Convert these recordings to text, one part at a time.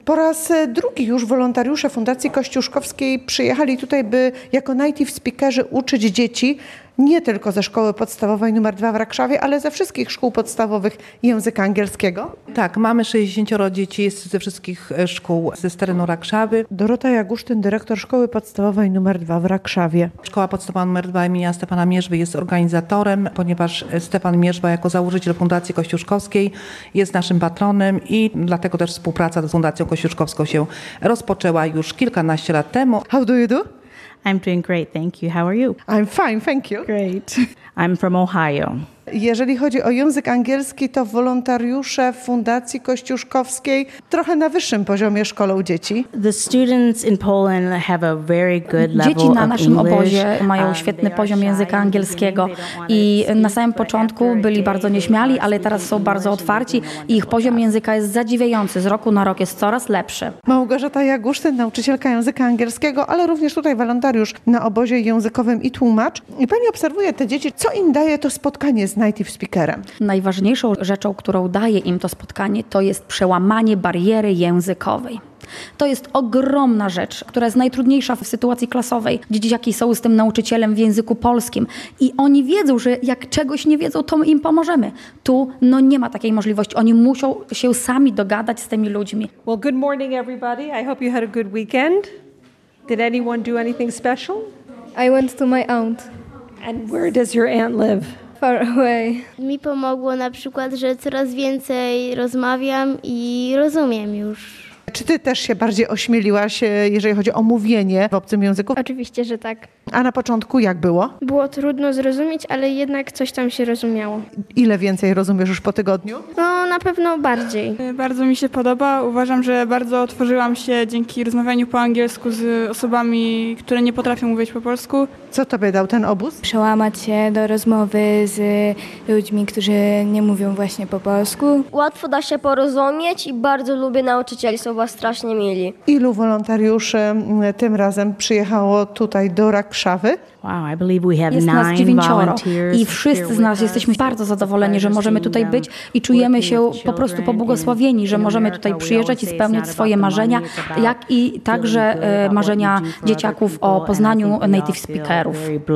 Po raz drugi już wolontariusze Fundacji Kościuszkowskiej przyjechali tutaj, by jako native speakerzy uczyć dzieci nie tylko ze szkoły podstawowej nr 2 w Rakszawie, ale ze wszystkich szkół podstawowych języka angielskiego. Tak, mamy 60 dzieci ze wszystkich szkół z terenu Rakszawy. Dorota Jagusztyn, dyrektor szkoły podstawowej nr 2 w Rakszawie. Szkoła podstawowa nr 2 imienia Stefana Mierzwy jest organizatorem, ponieważ Stefan Mierzwa jako założyciel Fundacji Kościuszkowskiej jest naszym patronem i dlatego też współpraca z Fundacją Kościuszkowską się rozpoczęła już kilkanaście lat temu. How do you do? I'm doing great, thank you. How are you? I'm fine, thank you. Great. I'm from Ohio. Jeżeli chodzi o język angielski, to wolontariusze Fundacji Kościuszkowskiej trochę na wyższym poziomie szkolą dzieci. The students in Poland have a very good level Dzieci na of naszym English. obozie mają świetny poziom języka angielskiego i na samym początku byli bardzo nieśmiali, ale teraz są bardzo otwarci i ich poziom języka jest zadziwiający. Z roku na rok jest coraz lepszy. Małgorzata Jagusztyn, nauczycielka języka angielskiego, ale również tutaj wolontariusz na obozie językowym i tłumacz. I pani obserwuje te dzieci. Co im daje to spotkanie z native speakerem? Najważniejszą rzeczą, którą daje im to spotkanie, to jest przełamanie bariery językowej. To jest ogromna rzecz, która jest najtrudniejsza w sytuacji klasowej. Dzieciaki są z tym nauczycielem w języku polskim i oni wiedzą, że jak czegoś nie wiedzą, to im pomożemy. Tu nie ma takiej możliwości. Oni muszą się sami dogadać z tymi ludźmi. Well, good morning, everybody. I hope you had a good weekend. Did anyone do anything special? I went to my aunt. And where does your aunt live? Far away. Mi pomogło na przykład, że coraz więcej rozmawiam i rozumiem już. Czy ty też się bardziej ośmieliłaś, jeżeli chodzi o mówienie w obcym języku? Oczywiście, że tak. A na początku jak było? Było trudno zrozumieć, ale jednak coś tam się rozumiało. Ile więcej rozumiesz już po tygodniu? No, na pewno bardziej. Bardzo mi się podoba. Uważam, że bardzo otworzyłam się dzięki rozmawianiu po angielsku z osobami, które nie potrafią mówić po polsku. Co tobie dał ten obóz? Przełamać się do rozmowy z ludźmi, którzy nie mówią właśnie po polsku. Łatwo da się porozumieć i bardzo lubię nauczycieli, są strasznie mili. Ilu wolontariuszy tym razem przyjechało tutaj do Rakszawy? Wow, I believe we have Jest nas 9 9 volunteers i wszyscy z nas jesteśmy bardzo zadowoleni, że możemy tutaj być i czujemy się po prostu pobłogosławieni, że możemy tutaj przyjeżdżać i spełniać swoje marzenia, jak i także marzenia dzieciaków o poznaniu native speakerów.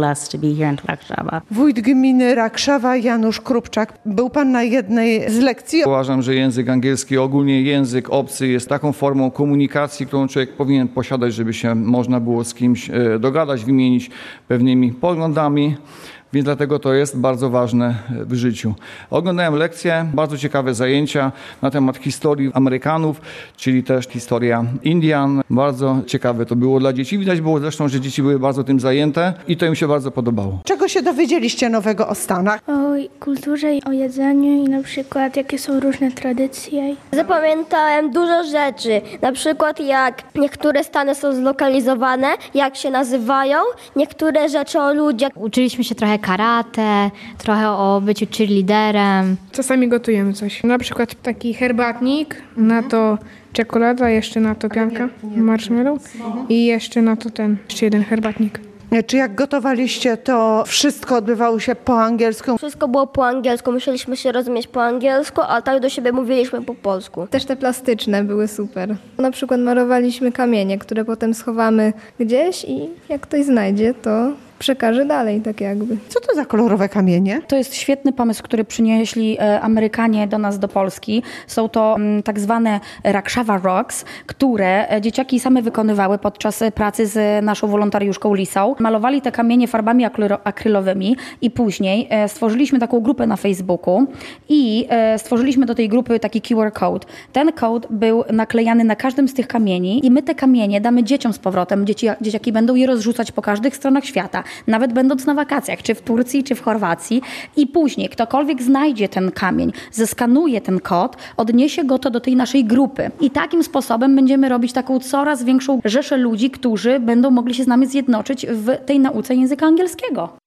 Wójt gminy Rakszawa Janusz Krupczak. Był pan na jednej z lekcji. Uważam, że język angielski, ogólnie język obcy jest taką formą komunikacji, którą człowiek powinien posiadać, żeby się można było z kimś dogadać, wymienić pewnymi poglądami, więc dlatego to jest bardzo ważne w życiu. Oglądałem lekcje, bardzo ciekawe zajęcia na temat historii Amerykanów, czyli też historia Indian. Bardzo ciekawe to było dla dzieci. Widać było zresztą, że dzieci były bardzo tym zajęte i to im się bardzo podobało. Czego się dowiedzieliście nowego o Stanach? O kulturze i o jedzeniu i na przykład jakie są różne tradycje. Zapamiętałem dużo rzeczy, na przykład jak niektóre stany są zlokalizowane, jak się nazywają, niektóre rzeczy o ludziach. Uczyliśmy się trochę karate, trochę o byciu cheerleaderem. Czasami gotujemy coś. Na przykład taki herbatnik, na to czekolada, jeszcze na to pianka, marshmallow i jeszcze na to jeszcze jeden herbatnik. Czy jak gotowaliście, to wszystko odbywało się po angielsku? Wszystko było po angielsku, musieliśmy się rozumieć po angielsku, a tak do siebie mówiliśmy po polsku. Też te plastyczne były super. Na przykład malowaliśmy kamienie, które potem schowamy gdzieś i jak ktoś znajdzie, to przekaże dalej, tak jakby. Co to za kolorowe kamienie? To jest świetny pomysł, który przynieśli Amerykanie do nas, do Polski. Są to tak zwane Rakszawa Rocks, które dzieciaki same wykonywały podczas pracy z naszą wolontariuszką Lisą. Malowali te kamienie farbami akrylowymi i później stworzyliśmy taką grupę na Facebooku i stworzyliśmy do tej grupy taki QR code. Ten code był naklejany na każdym z tych kamieni i my te kamienie damy dzieciom z powrotem. Dzieciaki będą je rozrzucać po każdych stronach świata. Nawet będąc na wakacjach, czy w Turcji, czy w Chorwacji i później ktokolwiek znajdzie ten kamień, zeskanuje ten kod, odniesie go to do tej naszej grupy. I takim sposobem będziemy robić taką coraz większą rzeszę ludzi, którzy będą mogli się z nami zjednoczyć w tej nauce języka angielskiego.